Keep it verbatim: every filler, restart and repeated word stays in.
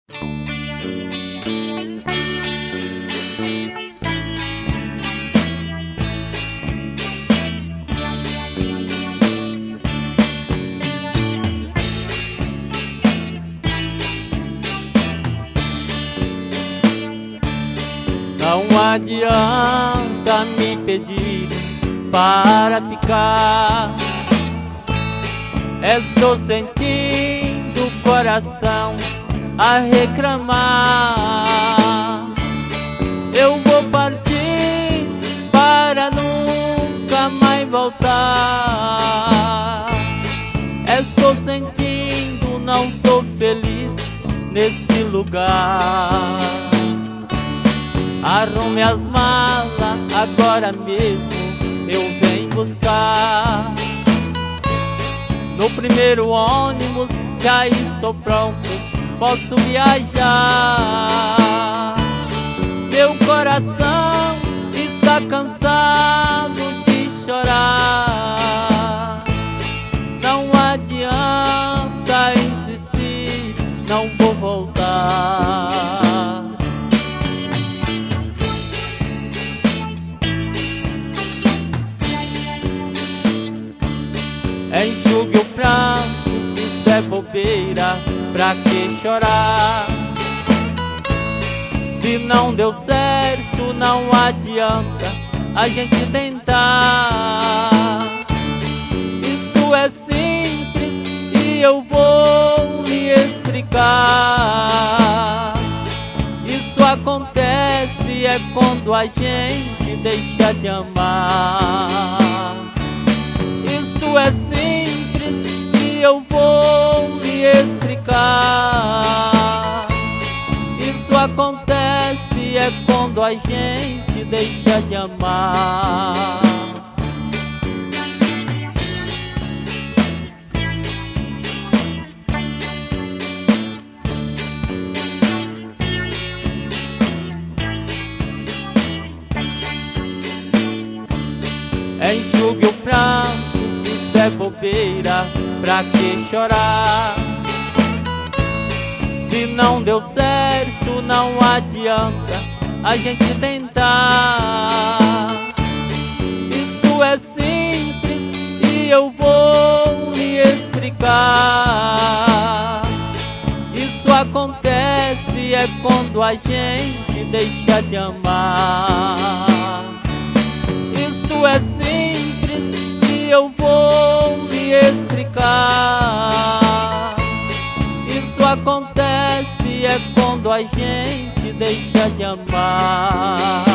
Não adianta me pedir para ficar. Estou sentindo o coração a reclamar. Eu vou partir para nunca mais voltar. Estou sentindo, não sou feliz nesse lugar. Arrume as malas, agora mesmo eu venho buscar. No primeiro ônibus já estou pronto, posso viajar. Meu coração está cansado de chorar. Não adianta insistir, não vou voltar. Enxugue o pranto, isso é bobeira, pra que chorar? Se não deu certo, não adianta a gente tentar. Isso é simples e eu vou lhe explicar. Isso acontece é quando a gente deixa de amar. Isto é simples e eu vou lhe explicar. Isso acontece é quando a gente deixa de amar. Enxugue o pranto, isso é bobeira, pra que chorar? Se não deu certo, não adianta a gente tentar. Isso é simples e eu vou lhe explicar. Isso acontece é quando a gente deixa de amar. Isto é simples e eu vou lhe explicar. Isso acontece é quando a gente deixa de amar.